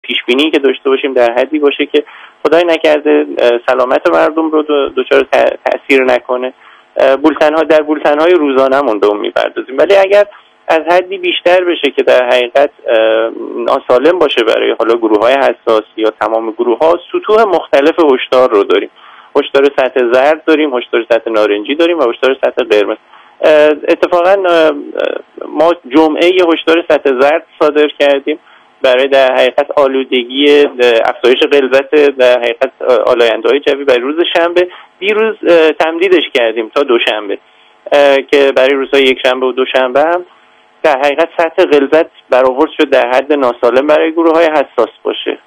پیشبینی که داشته باشیم در حدی باشه که خدای نکرده سلامت مردم رو دچار تأثیر نکنه. در بولتن‌های روزانه‌مون دوم می‌پردازیم، ولی اگر از حدی بیشتر بشه که در حقیقت ناسالم باشه برای حالا گروه‌های حساس یا تمام گروه‌ها، سطوح مختلف هشدار رو داریم. هشدار سطح زرد داریم، هشدار سطح نارنجی داریم و هشدار سطح قرمز. اتفاقا ما جمعه هشدار سطح زرد صادر کردیم برای در حقیقت آلودگی، افزایش غلظت در حقیقت آلاینده‌های جوی برای روز شنبه. دیروز تمدیدش کردیم تا دوشنبه که برای روزهای یک شنبه و دوشنبه هم در حقیقت سطح غلظت برآورد شد در حد ناسالم برای گروه‌های حساس باشه.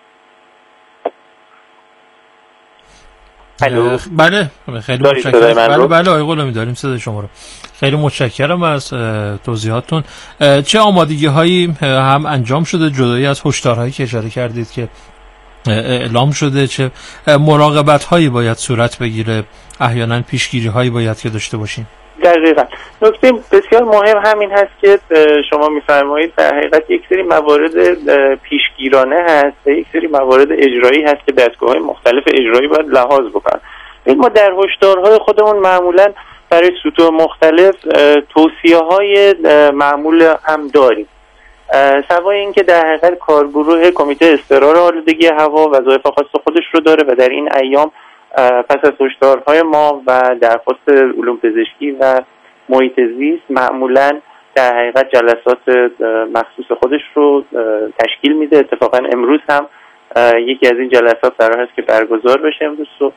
بله خیلی متشکرم. بله آقای غلامی داریم صدای شما رو. خیلی متشکرم از توضیحاتتون. چه آمادگی‌هایی هم انجام شده جدایی از هشدارهایی که اشاره کردید که اعلام شده؟ چه مراقبت‌هایی باید صورت بگیره؟ احیانا پیشگیری‌هایی باید که داشته باشیم؟ دقیقاً. نکته بسیار مهم همین هست که شما می‌فرمایید در حقیقت یک سری موارد پیشگیرانه هست و یک سری موارد اجرایی هست که دستگاه‌های مختلف اجرایی باید لحاظ بکنن. ما در هشدارهای خودمون معمولاً برای سطوح مختلف توصیه‌های معمول هم داریم. سوای این که در حقیقت کارگروه کمیته اضطرار آلودگی هوا وظایف خاص خودش رو داره و در این ایام پس از هشدارهای ما و درخواست علوم پزشکی و محیط زیست معمولاً در حقیقت جلسات مخصوص خودش رو تشکیل میده. اتفاقا امروز هم یکی از این جلسات قرار هست که برگزار بشه امروز صبح.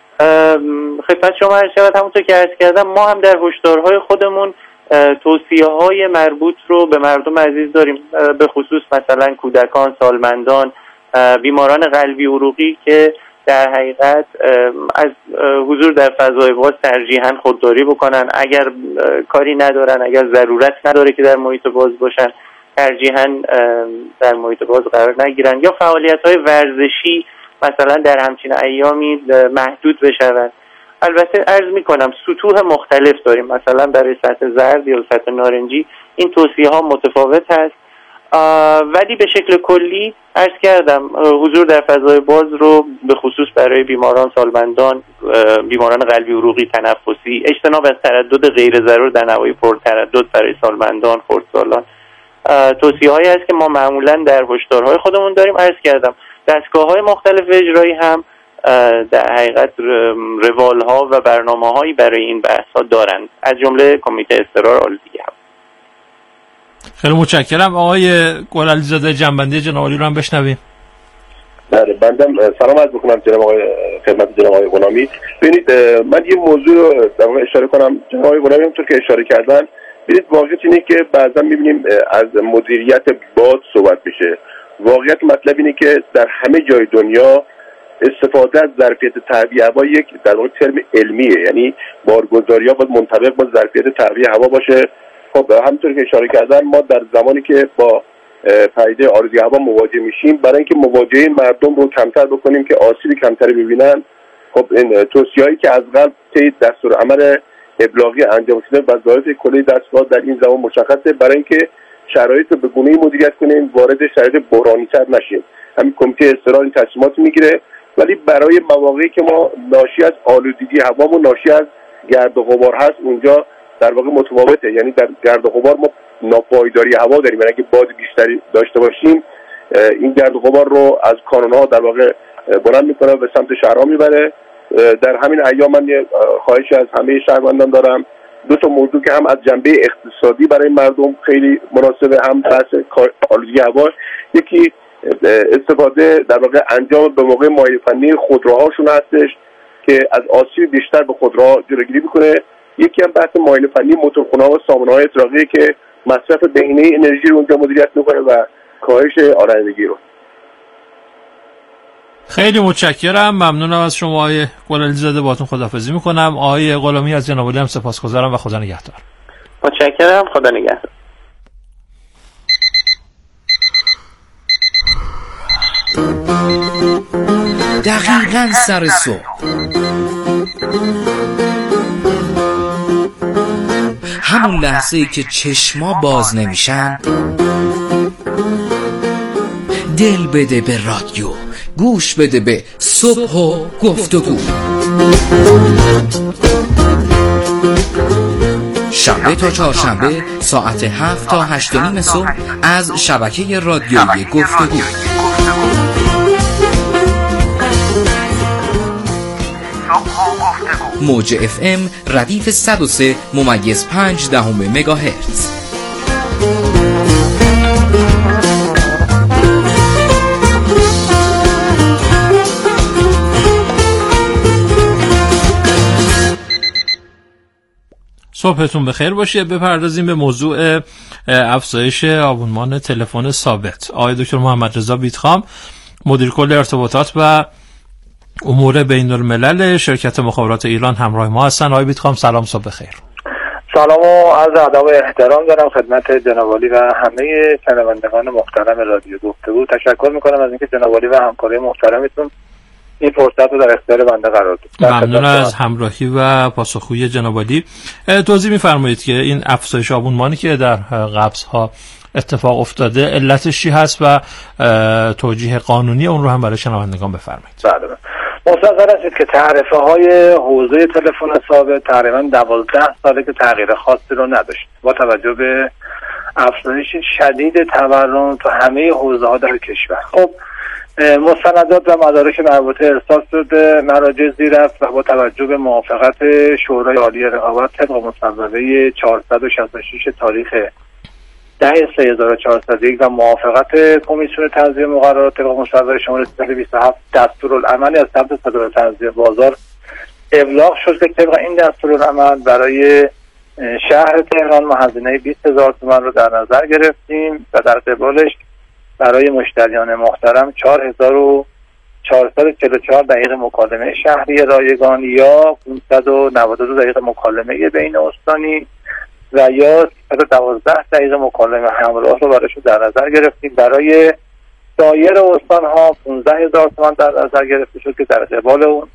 خدمت شما عرض شود همونطور که عرض کردم ما هم در هشدارهای خودمون توصیه‌های مربوط رو به مردم عزیز داریم، به خصوص مثلا کودکان، سالمندان، بیماران قلبی عروقی که در حقیقت از حضور در فضای باز ترجیحاً خودداری بکنن. اگر کاری ندارن، اگر ضرورت نداره که در محیط باز باشن، ترجیحاً در محیط باز قرار نگیرن یا فعالیت‌های ورزشی مثلا در همچین ایامی محدود بشود. البته عرض می‌کنم سطوح مختلف داریم، مثلا برای سطح زرد یا سطح نارنجی این توصیه‌ها متفاوت هست، ولی به شکل کلی عرض کردم حضور در فضای باز رو به خصوص برای بیماران، سالمندان، بیماران قلبی عروقی، تنفسی، اجتناب از تردد غیر ضرور در نواحی پرتردد برای سالمندان، خردسالان، توصیه‌هایی هست که ما معمولاً در هشدارهای خودمون داریم. عرض کردم دستگاه‌های مختلف اجرایی هم در حقیقت روال‌ها و برنامه‌هایی برای این بحث‌ها دارند، از جمله کمیته اضطرار آلودگی هوا. خیلی متشکرم. آقای گلعلی زاده جنبندی جناب عالی رو هم بشنویم. بله بندم سلام عرض می‌کنم جناب آقای خدمت جناب آقای غلامی. ببینید من یه موضوع رو در واقع اشاره کنم. جناب آقای غلامی همونطور که اشاره کردن، ببینید واقعیت اینه که بعضا می‌بینیم از مدیریت باد صحبت میشه. واقعیت مطلب اینه که در همه جای دنیا استفاده از ظرفیت تعبیه هوا یک در واقع ترم علمیه، یعنی بارگذاری‌ها باید منطبق با ظرفیت تعبیه هوا باشه. خب همونطور که اشاره کردن ما در زمانی که با پدیده آلودگی هوا مواجه میشیم، برای اینکه مواجهه مردم رو کمتر بکنیم که آسیب کمتری ببینن، خب این توصیه‌هایی که از قبل طی دستورالعمل ابلاغی انجام شده وظایف کلی دستگاه در این زمان مشخصه، برای اینکه شرایط رو به گونه‌ای مدیریت کنیم وارد شرایط بحرانی‌تر نشیم. همین کمیته اضطرار این تصمیمات میگیره، ولی برای مواقعی که ما ناشی از آلودگی هوامون ناشی از گرد و غبار هست اونجا در واقع متفاوته. یعنی در گرد و غبار ما ناپایداری هوا داریم، یعنی اگه باد بیشتری داشته باشیم این گرد و غبار رو از کانون‌ها در واقع بلند میکنه و به سمت شهرها میبره. در همین ایام من یه خواهش از همه شهروندان دارم، دو تا موضوع که هم از جنبه اقتصادی برای مردم خیلی مناسبه، هم بحث آلودگی هوا، یکی استفاده در واقع انجام به موقع معاینه فنی خودروهاشون هستش که از آسیب بیشتر به خودروها جلوگیری میکنه. یکی هم بحث معاینه فنی موتورخونه‌ها و سامانه‌های اطراقی که مصرف بهینه انرژی رو اونجا مدیریت میکنه و کاهش آلودگی رو. خیلی متشکرم، ممنونم از شما آقای گلعلی زاده، باهاتون خداحافظی میکنم. آقای غلامی از جناب عالی هم سپاسگزارم و خدا نگهدار. متشکرم، خدا نگهدار. دقیقاً سر صبح همون لحظه‌ای که چشما باز نمیشن دل بده به رادیو، گوش بده به صبح و گفتگو. شنبه تا چهارشنبه ساعت 7 تا 8:30 صبح از شبکه رادیویی گفتگو. موج FM ردیف 103.5 مگاهرتز. صبحتون بخیر باشه. بپردازیم به موضوع افزایش آبونمان تلفن ثابت. آقای دکتر محمد رضا بیتخام، مدیر کل ارتباطات و امور بین الملل شرکت مخابرات ایران همراه ما هستن. آقای بیتخام سلام، صبح بخیر. سلام و عرض ادب و احترام دارم خدمت جناب عالی و همه شنوندگان محترم رادیو گفتگو. تشکر میکنم از اینکه جناب عالی و همکارای محترمتون این فرصت رو در اختیار بنده قرار داد. ممنون از همراهی و پاسخگویی جناب عالی. توضیح می‌فرمایید که این افزایش آبونمانی که در قبض‌ها اتفاق افتاده علتش چی هست و توجیه قانونی اون رو هم برای شنوندگان بفرمایید. بله. مستحضر هستید که تعرفه‌های حوزه تلفن ثابت تقریباً 12 ساله که تغییر خاصی رو نداشت با توجه به افزایش شدید تورم تو همه حوزه‌ها در کشور. خب مستندات و مدارک مربوطه ارسال شده مراجع زیرفت و با توجه به موافقت شورای عالی رقابت طبق مصوبه 466 تاریخ 10/3401 و موافقت کمیسیون تنظیم مقررات طبق مصوبه شماره 327 دستورالعملی از سمت صدور تنظیم بازار ابلاغ شد که طبق این دستورالعمل برای شهر تهران ما هزینه 20,000 تومان رو در نظر گرفتیم و در قبالش برای مشتریان محترم 4444 دقیقه مکالمه شهری رایگان یا 592 دقیقه مکالمه بین استانی و یا 112 دقیقه مکالمه همراه رو برایشون در نظر گرفتیم. برای سایر استان‌ها 15,000 تومان در نظر گرفته شد که در قبال اون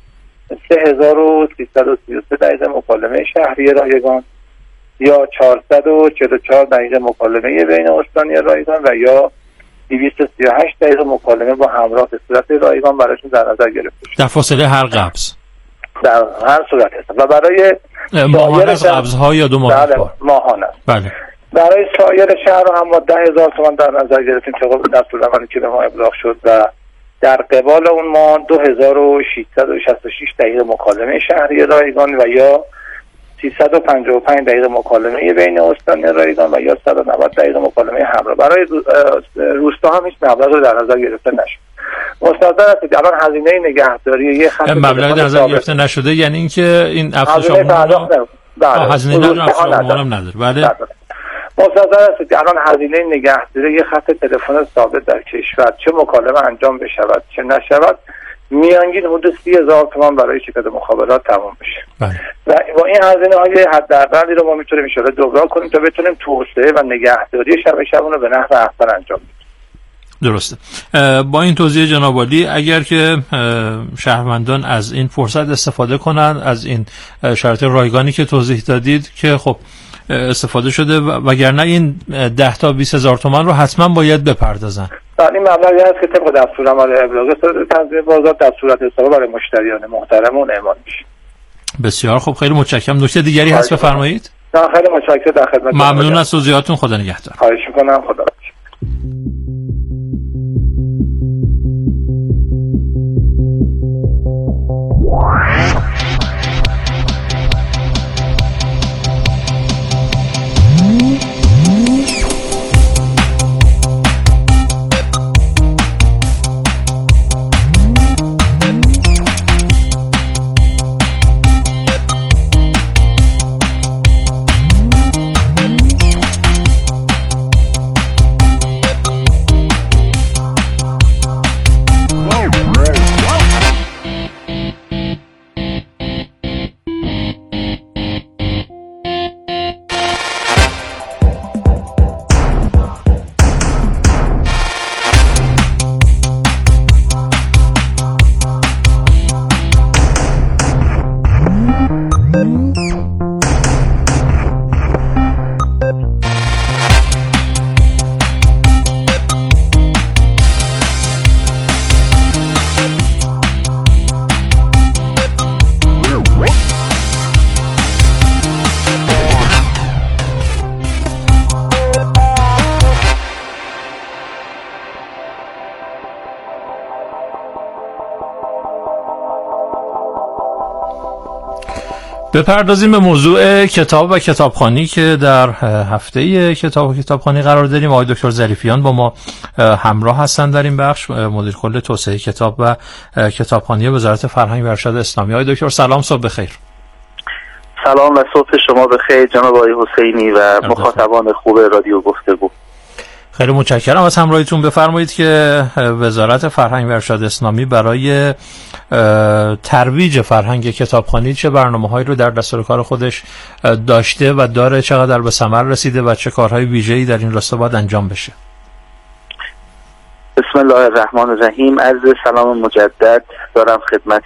3333 دقیقه مکالمه شهری رایگان یا 444 دقیقه مکالمه بین استانی رایگان و یا 238 دقیقه مکالمه با همراه به صورت رایگان برایشون در نظر گرفته شد. در فاصله هر قبض در هر صورت هست و برای ماهانه از قبض‌ها یا 2 ماه ماهانه. بله. برای سایر شهر هم ما 10,000 تومان در نظر گرفتیم طبق دستورالعملی که به ما ابلاغ شد و در قبال اون ما 2666 دقیقه مکالمه شهری رایگان و یا 355 دقیقه مکالمه بین استانی رایگان و یا 190 دقیقه مکالمه همراه. برای روستا هم هیچ مبلغ در نظر گرفته نشد. مستحضر هستید الان هزینه نگهداری یه خط مبلغ در نظر گرفته نشده، یعنی اینکه این افزایش هزینه آبونمان نداره. بله. مستحضر هستید الان هزینه نگهداری یه خط تلفن ثابت در کشور چه مکالمه انجام بشود چه نشود میانگین حدود 30,000 تومان برای شرکت مخابرات تمام بشه. بله. و با این هزینه های حداقلی رو ما میتونیم ان شاءالله دوباره کنیم تا بتونیم توسعه و نگهداری شبکه‌مون رو به نحو احسن انجام بدیم. درسته. با این توضیح جناب عالی اگر که شهروندان از این فرصت استفاده کنن، از این شرایط رایگانی که توضیح دادید که خب استفاده شده وگرنه این 10 تا 20,000 تومان رو حتما باید بپردازن. این مبلغی هست که طبق دستورالعمل ابلاغ صدور تنظیم بازار در صورت حساب برای مشتریان محترمون اعمال میشه. بسیار خب، خیلی متشکرم. نکته دیگری هست بفرمایید. نه خیلی متشکرم، در خدمت. ممنون از توضیحاتتون. خدا نگهدار. خواهش می‌کنم. خدا بپردازیم به موضوع کتاب و کتابخوانی که در هفته کتاب و کتابخوانی قرار داریم. آقای دکتر ظریفیان با ما همراه هستند در این بخش، مدیر کل توسعه کتاب و کتابخوانی وزارت فرهنگ و ارشاد اسلامی. آقای دکتر سلام، صبح بخیر. سلام و صبح شما بخیر جناب آقای حسینی و مخاطبان خوب رادیو گفتگو. خیلی متشکرم از همراهیتون. بفرمایید که وزارت فرهنگ و ارشاد اسلامی برای ترویج فرهنگ کتابخوانی چه برنامه‌هایی رو در دستور کار خودش داشته و داره، چقدر به ثمر رسیده و چه کارهای ویژه‌ای در این راستا باید انجام بشه؟ بسم الله الرحمن الرحیم. عرض سلام مجدد دارم خدمت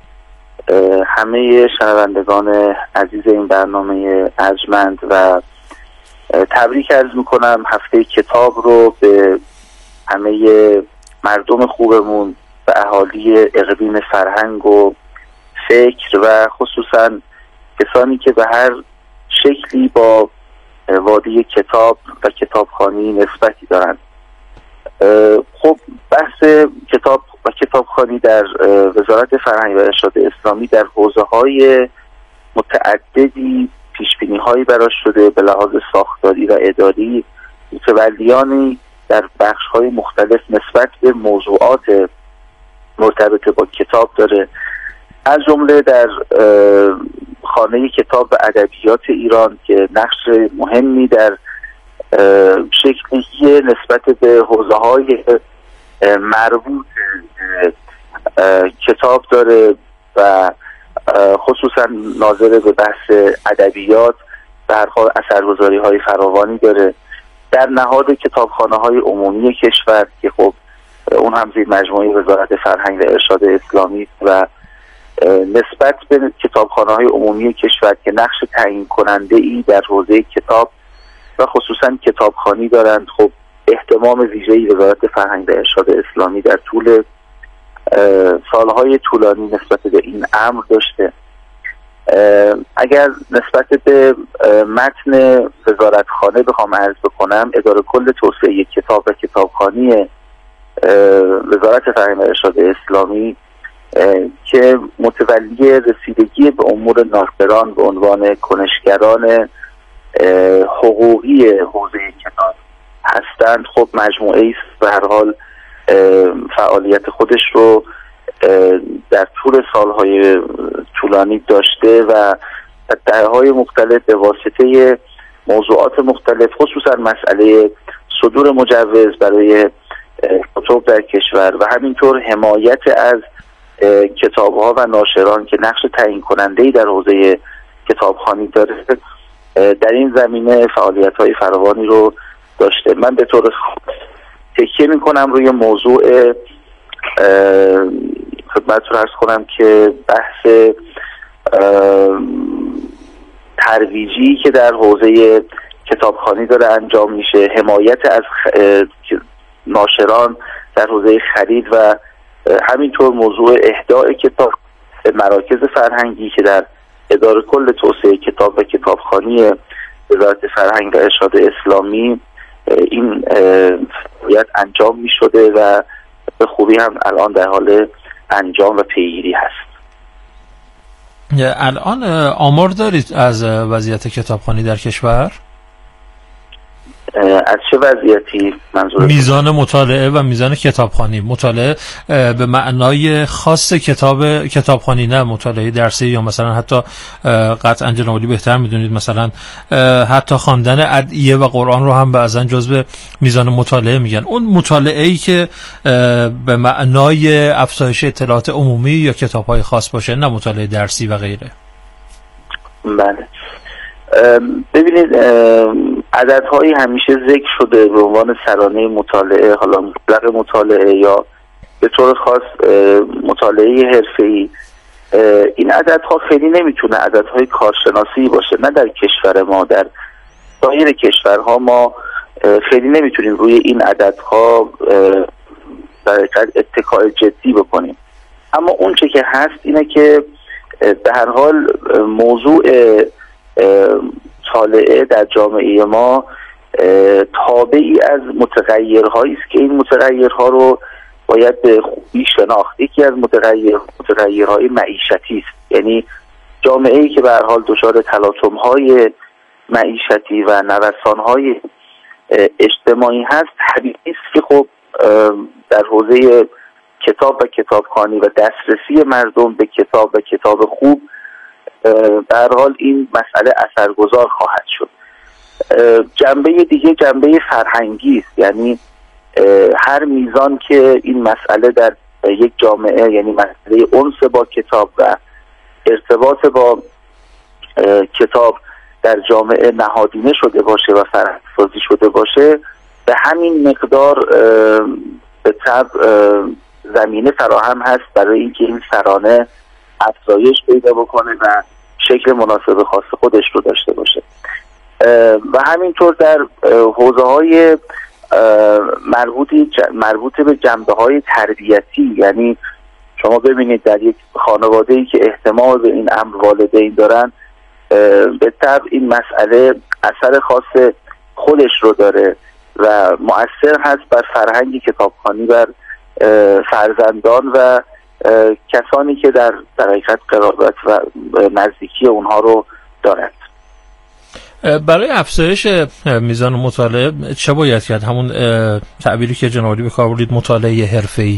همه شنوندگان عزیز این برنامه ارجمند و تبریک عرض میکنم هفته کتاب رو به همه مردم خوبمون و اهالی اقلیم فرهنگ و فکر و خصوصا کسانی که به هر شکلی با وادی کتاب و کتابخوانی نسبتی دارند. خب بحث کتاب و کتابخوانی در وزارت فرهنگ و ارشاد اسلامی در حوزه‌های متعددی پیشبینی‌هایی براش شده به لحاظ ساختاری و اداری. متولیانی در بخش‌های مختلف نسبت به موضوعات مرتبط با کتاب داره، از جمله در خانه کتاب و ادبیات ایران که نقش مهمی در شکل‌گیری نسبت به حوزه‌های مربوط کتاب داره و خصوصا ناظر به بحث ادبیات و هر حال اثرگذاری‌های فراوانی داره. در نهاد کتابخانه‌های عمومی کشور که خب اون هم زیر مجموعه وزارت فرهنگ و ارشاد اسلامی و نسبت به کتابخانه‌های عمومی کشور که نقش تعیین کننده‌ای در حوزه کتاب و خصوصا کتابخوانی دارند، خب اهتمام ویژه‌ای وزارت فرهنگ و ارشاد اسلامی در طول سالهای طولانی نسبت به این امر داشته. اگر نسبت به متن وزارتخانه بخوام عرض بکنم، اداره کل توسعه کتاب و کتابخوانی وزارت فرهنگ و ارشاد اسلامی که متولی رسیدگی به امور ناظران به عنوان کنشگران حقوقی حوزه کتاب هستند، خب مجموعه است به هر حال فعالیت خودش رو در طول سالهای طولانی داشته و دهه‌های مختلف به واسطه موضوعات مختلف خصوصا مسئله صدور مجوز برای کتب در کشور و همینطور حمایت از کتاب‌ها و ناشران که نقش تعیین کننده‌ای در حوزه کتابخوانی داره، در این زمینه فعالیت‌های فراوانی رو داشته. من به طور خاص تکیه می‌کنم روی موضوع خدمتتون عرض کنم که بحث ترویجی که در حوزه کتابخوانی داره انجام میشه، حمایت از ناشران در حوزه خرید و همینطور موضوع اهداء کتاب به مراکز فرهنگی که در اداره کل توسعه کتاب و کتابخوانی وزارت فرهنگ و ارشاد اسلامی این فعالیت انجام می شده و به خوبی هم الان در حال انجام و پیگیری هست. الان آمار دارید از وضعیت کتابخوانی در کشور؟ از چه وضعیتی منظور؟ میزان مطالعه و میزان کتابخوانی. مطالعه به معنای خاص کتابخوانی، نه مطالعه درسی یا مثلا حتی قطعا جناب عالی بهتر میدونید مثلا حتی خواندن ادعیه و قرآن رو هم بعضا جزو میزان مطالعه میگن. اون مطالعه‌ای که به معنای افزایش اطلاعات عمومی یا کتاب‌های خاص باشه، نه مطالعه درسی و غیره. بله ببینید عددهایی همیشه ذکر شده به عنوان سرانه مطالعه، حالا مطلق مطالعه یا به طور خاص مطالعه حرفه‌ای. این عددها خیلی نمیتونه عددهای کارشناسی باشه، نه در کشور ما، در سایر کشورها ما خیلی نمیتونیم روی این عددها در اتکای جدی بکنیم. اما اون چه که هست اینه که به هر حال موضوع مطالعه در جامعه ما تابعی از متغیرهایی است که این متغیرها رو باید به خوبی شناخت. یکی از متغیرهای معیشتی است، یعنی جامعه‌ای که به هر حال دچار تلاطم‌های معیشتی و نوسان‌های اجتماعی هست، طبیعی است که خب در حوزه کتاب و کتابخوانی و دسترسی مردم به کتاب و کتاب خوب به هر حال این مسئله اثرگذار خواهد شد. جنبه دیگه جنبه فرهنگی است، یعنی هر میزان که این مسئله در یک جامعه، یعنی مسئله انس با کتاب و ارتباط با کتاب در جامعه نهادینه شده باشه و فرهنگ‌سازی شده باشه، به همین مقدار به طبع زمینه فراهم هست برای اینکه این ترانه افزایش پیدا بکنه و شکل مناسب خاص خودش رو داشته باشه. و همینطور در حوزه‌های مربوط به جنبه‌های تربیتی، یعنی شما ببینید در یک خانواده‌ای که اهتمام به این امر والدین دارن، به طبع این مسئله اثر خاص خودش رو داره و مؤثر هست بر فرهنگ کتابخوانی، بر فرزندان و کسانی که در حقیقت قرابت و نزدیکی اونها رو دارند. برای افزایش میزان مطالعه چه باید کرد؟ همون تعبیری که جنابعالی به کار بردید، مطالعه حرفه‌ای،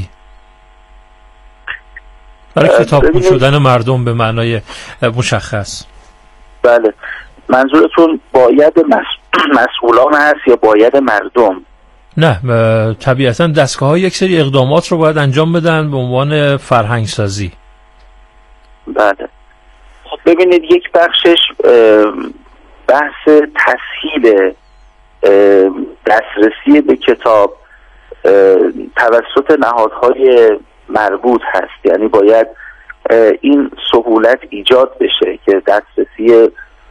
برای کتابخوان شدن مردم به معنای مشخص. بله، منظورتون باید مسئولان هست یا باید مردم؟ نه، طبیعتا دستگاه‌ها یک سری اقدامات رو باید انجام بدن به عنوان فرهنگ سازی. بله، خب ببینید یک بخشش بحث تسهیل دسترسی به کتاب توسط نهادهای مربوط هست، یعنی باید این سهولت ایجاد بشه که دسترسی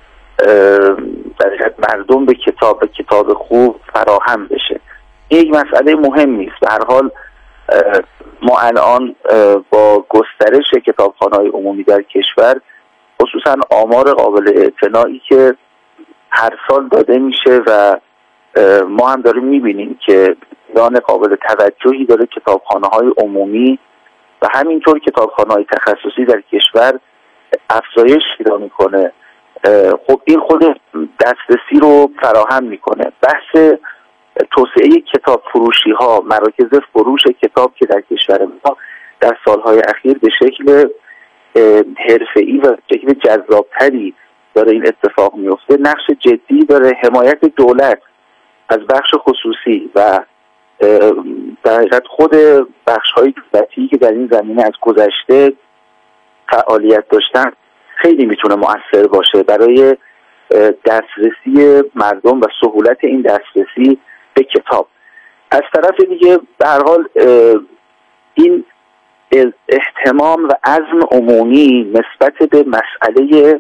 در مردم به کتاب و کتاب خوب فراهم بشه. این یک مسئله مهمی است. به هر حال ما الان با گسترش کتابخانه‌های عمومی در کشور، خصوصا آمار قابل اعتنایی که هر سال داده میشه و ما هم داریم میبینیم که میزان قابل توجهی داره کتابخانه‌های عمومی و همینطور کتابخانه‌های تخصصی در کشور افزایش پیدا میکنه. خب این خود دسترسی رو فراهم میکنه. بحث توسعه کتاب فروشی ها، مراکز فروش کتاب که در کشور ما در سالهای اخیر به شکل حرفه‌ای و شکل جذابتری داره این اتفاق میفته، نقش جدی داره حمایت دولت از بخش خصوصی و در حقیقت خود بخش‌های دولتی که در این زمینه از گذشته فعالیت داشتن خیلی میتونه مؤثر باشه برای دسترسی مردم و سهولت این دسترسی به کتاب. از طرف دیگه به هر حال این اهتمام و عزم عمومی نسبت به مسئله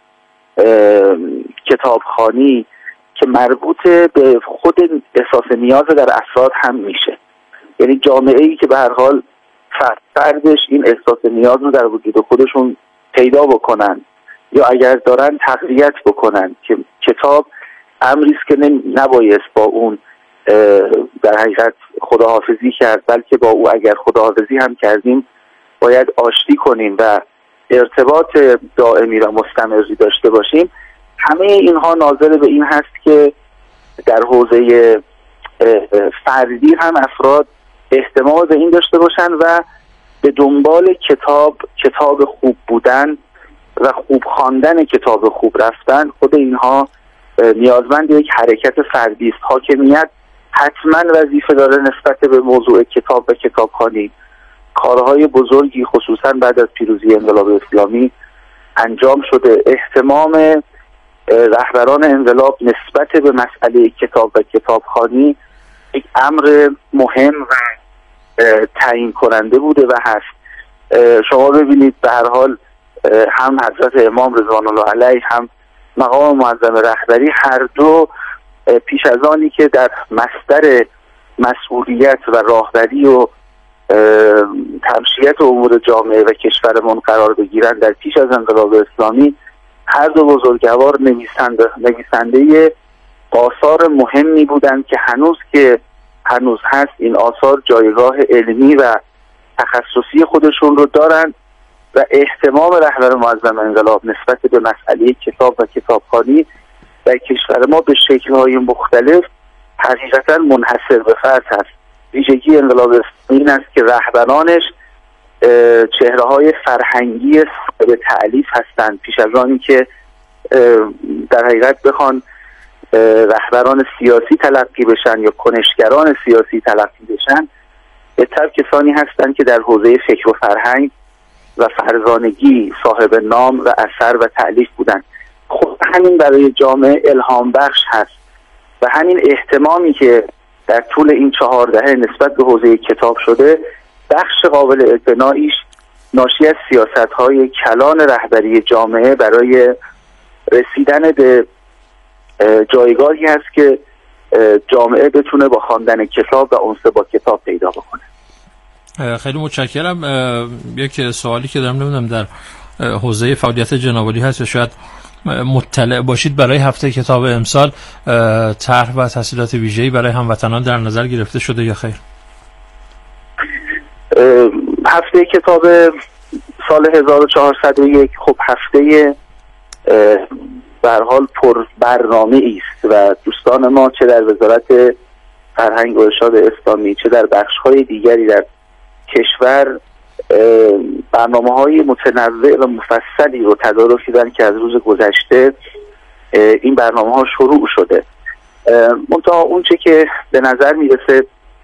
کتابخوانی که مربوط به خود احساس نیاز در افراد هم میشه، یعنی جامعه‌ای که به هر حال فردش این احساس نیاز رو در وجود خودشون پیدا بکنن یا اگر دارن تقویت بکنن که کتاب امری است که نبایست با اون در حقیقت خداحافظی کرد، بلکه با او اگر خداحافظی هم کردیم باید آشتی کنیم و ارتباط دائمی و مستمری داشته باشیم. همه اینها ناظر به این هست که در حوزه فردی هم افراد اهتمام به این داشته باشن و به دنبال کتاب خوب بودن و خوب خواندن کتاب خوب رفتن. خود اینها نیازمند یک حرکت فردی است. حاکمیت حتما وظیفه داره نسبت به موضوع کتاب و کتابخوانی. کارهای بزرگی خصوصا بعد از پیروزی انقلاب اسلامی انجام شده. اهتمام رهبران انقلاب نسبت به مسئله کتاب و کتابخوانی یک امر مهم و تعیین کننده بوده و هست. شما ببینید به هر حال هم حضرت امام رضوان الله علیه هم مقام معظم رهبری هر دو پیش از آنی که در مصدر مسئولیت و راهبری و تمشیت امور جامعه و کشورمون قرار بگیرند، در پیش از انقلاب اسلامی هر دو بزرگوار نویسنده آثار مهمی بودند که هنوز هست این آثار جایگاه علمی و تخصصی خودشون رو دارند و اهتمام رهبر معظم انقلاب نسبت به مسئله کتاب و کتابخوانی در کشور ما به شکل‌های مختلف حقیقتا منحصر به فرد هست. ویژگی انقلاب اسلامی این است که رهبرانش چهره‌های فرهنگی به تألیف هستند، پیش از آنی که در حقیقت بخوان رهبران سیاسی تلقی بشن یا کنشگران سیاسی تلقی بشن. به طب کسانی هستند که در حوزه فکر و فرهنگ و فرزانگی صاحب نام و اثر و تألیف بودند. خود همین برای جامعه الهام بخش هست و همین اهتمامی که در طول این 4 دهه نسبت به حوزه کتاب شده، بخش قابل اعتناییش ناشی از سیاست‌های کلان رهبری جامعه برای رسیدن به جایگاهی هست که جامعه بتونه با خواندن کتاب و انس با کتاب پیدا بکنه. خیلی متشکرم. یک سوالی که دارم، نمیدونم در حوزه فعالیت جناب عالی هست یا شاید مطلع باشید، برای هفته کتاب امسال طرح و تسهیلات ویژه‌ای برای هموطنان در نظر گرفته شده یا خیر؟ هفته کتاب سال 1401 خب هفته به هر حال پر برنامه است و دوستان ما چه در وزارت فرهنگ و ارشاد اسلامی چه در بخش‌های دیگری در کشور برنامه‌های متنوع و مفصلی رو تدارک دیدن که از روز گذشته این برنامه‌ها شروع شده. منتها اونچه که به نظر میرسه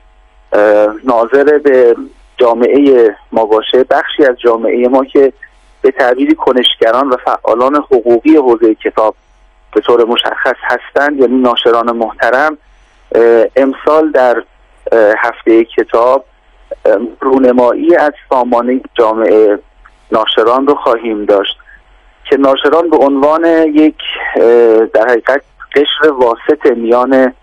ناظر به جامعه ما باشه، بخشی از جامعه ما که به تعبیری کنشگران و فعالان حقوقی حوزه کتاب به طور مشخص هستند، یعنی ناشران محترم، امسال در هفته کتاب رونمایی از سامانه جامعه ناشران رو خواهیم داشت که ناشران به عنوان یک در حقیقت قشر واسط میان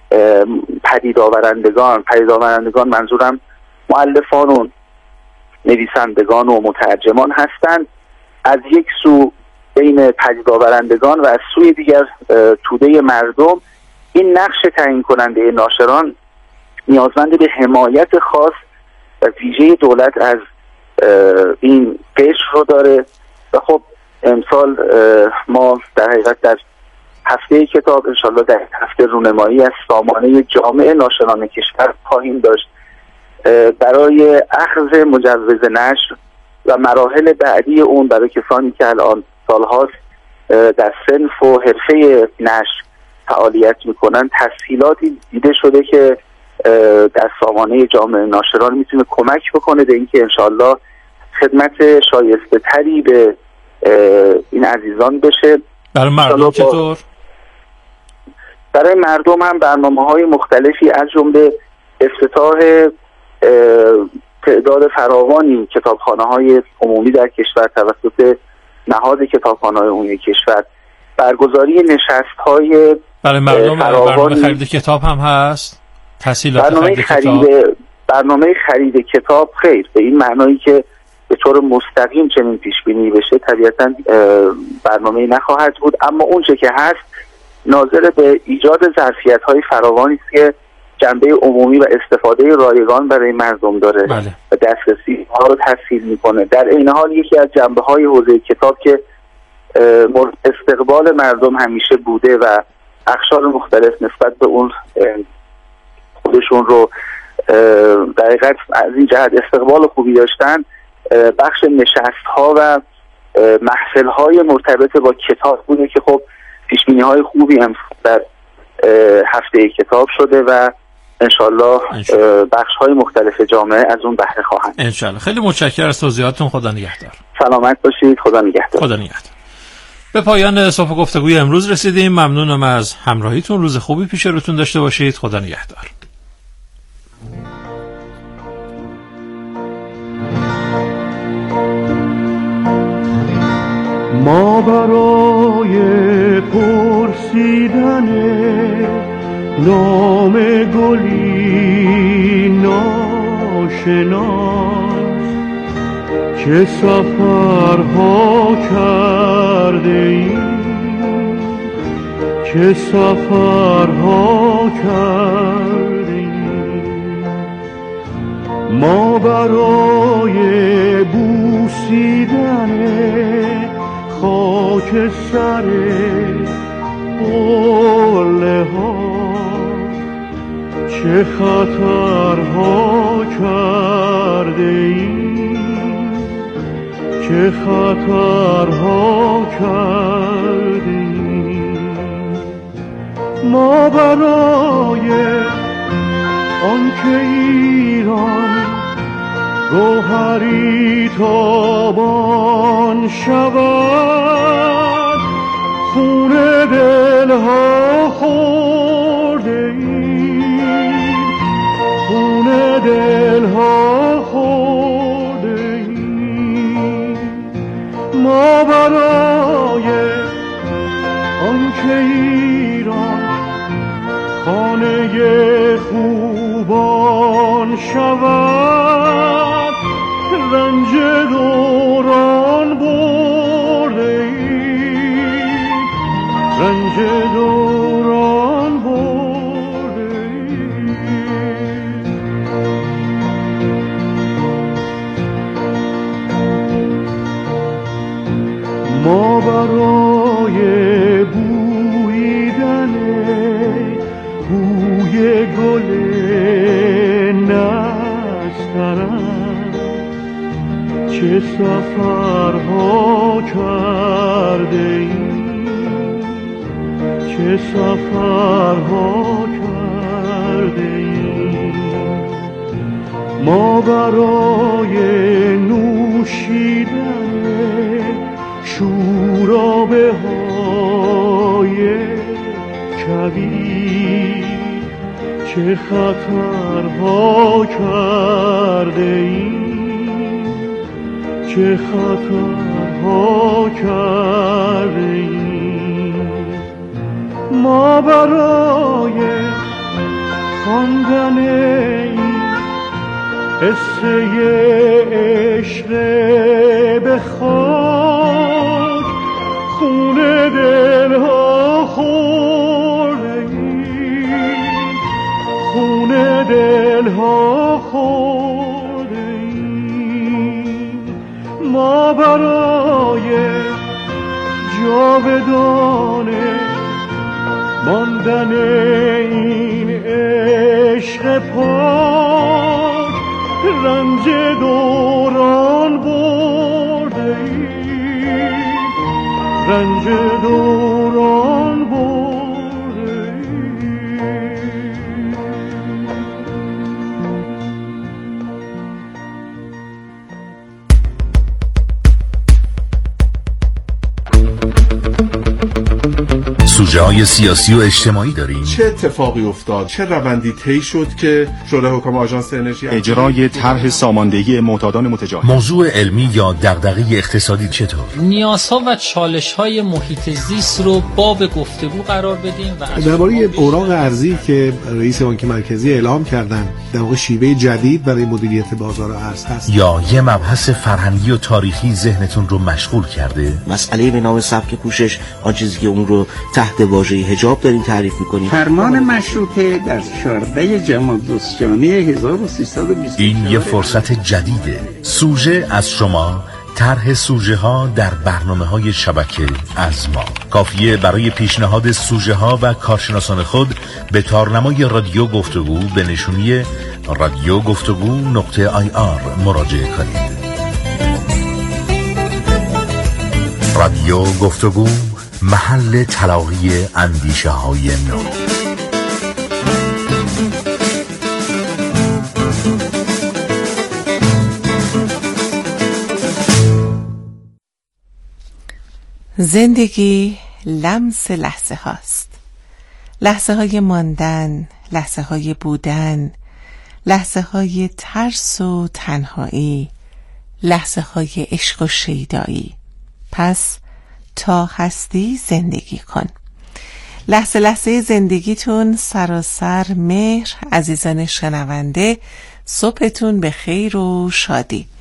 پدیدآورندگان منظورم مؤلفان و نویسندگان و مترجمان هستند، از یک سو بین پدیدآورندگان و از سوی دیگر توده مردم. این نقش تعیین کننده ناشران نیازمند به حمایت خاص و ویژه دولت از این قشر رو داره و خب امسال ما در حقیقت در هفته کتاب انشالله در هفته رونمایی از سامانه جامعه ناشران کشور خواهیم داشت برای اخذ مجوز نشر و مراحل بعدی اون برای کسانی که الان سالهاست در صنف و حرفه نشر فعالیت میکنن. تسهیلاتی دیده شده که در سامانه جامعه ناشران میتونه کمک بکنه به اینکه انشالله خدمت شایسته تری به این عزیزان بشه. برای مردم چطور؟ برای مردم هم برنامه‌های مختلفی از جمله افتتاح تعداد فراوانی کتابخانه‌های عمومی در کشور توسط نهاد کتابخانه‌های عمومی کشور، برگزاری نشست‌های برای مردم، برنامه خرید کتاب هم هست، تسهیلات برنامه خرید کتاب خیر به این معنایی که به طور مستقیم چنین پیش بینی بشه طبیعتاً برنامه‌ای نخواهد بود، اما اون چه که هست ناظر به ایجاد ظرفیت‌های فراوانی است که جنبه عمومی و استفاده رایگان برای مردم داره. بله. و دسترسی ها رو تسهیل میکنه. در این حال یکی از جنبه‌های حوزه کتاب که استقبال مردم همیشه بوده و اقشار مختلف نسبت به اون خودشون رو در حقیقت از این جهت استقبال خوبی داشتن، بخش نشست‌ها و محفل‌های مرتبط با کتاب بوده که خب پیش‌بینی‌های خوبی هم در هفته کتاب شده و انشالله بخش‌های مختلف جامعه از اون بهره خواهند. انشالله. خیلی متشکرم از توضیحاتتون. خدا نگهدار. سلامت باشید. خدا نگهدار. خدا نگهدار. به پایان صفحه گفتگوی امروز رسیدیم. ممنونم از همراهیتون. روز خوبی پیش روتون داشته باشید. خدا نگهدار. ما برای پرسیدن نام گلی ناشناس چه سفرها کرده ایم، چه سفرها کرده ایم. ما برای بوسیدن خاک سر قله ها چه خطرها کرده ایم، چه خطرها کرده ایم. ما برای آنکه ایران گوهری تابان شود خون دلها خورده ایم، خون دلها خورده ایم. ما برای آنکه ایران خانه خوبان شود رنج دوران برده ایم، رنج دوران برده ایم. ما برای بویدن بوی گل نسترن چه سفرها کرده ایم، چه سفرها کرده ایم. ما برای نوشیدن شورابه های کبیر چه خطرها کرده ایم، چه خطرها کرده ایم. ما برای خواندن این قصه عشق به خاک خون دلها خورده ایم، خون دلها خورده ایم. ما برای جاودانه ماندن این عشق پاک رنج دوران برده ایم، رنج دوران برده ایم. سوژه‌های سیاسی و اجتماعی داریم. چه اتفاقی افتاد؟ چه روندی طی شد که شورای حکام آژانس انرژی اجرای طرح ساماندهی معتادان متجاوز؟ موضوع علمی یا دغدغه اقتصادی چطور؟ نیازها و چالش‌های محیط زیست رو باب گفتگو قرار بدیم و درباره اوراق ارزی که رئیس بانک مرکزی اعلام کردن در واقع شیوه جدید برای مدیریت بازار ارز هست. یا یه مبحث فرهنگی و تاریخی ذهنتون رو مشغول کرده؟ مسئله به نام سبک پوشش، آن چیزی که اون رو تحت واژه حجاب داریم تعریف می‌کنیم. فرمان مشروطه در 14 جمادی 1320. این یه فرصت جدیده. سوژه از شما، طرح سوژه ها در برنامه‌های شبکه از ما. کافیه برای پیشنهاد سوژه ها و کارشناسان خود به تارنمای رادیو گفتگو به نشونی radiogoftagoo.ir مراجعه کنید. رادیو گفتگو، محل تلاقی اندیشه های نو. زندگی لمس لحظه هاست. لحظه های ماندن، لحظه های بودن، لحظه های ترس و تنهایی، لحظه های عشق و شیدایی. پس تا هستی زندگی کن. لحظه لحظه زندگیتون سراسر مهر. عزیزان شنونده، صبحتون به خیر و شادی.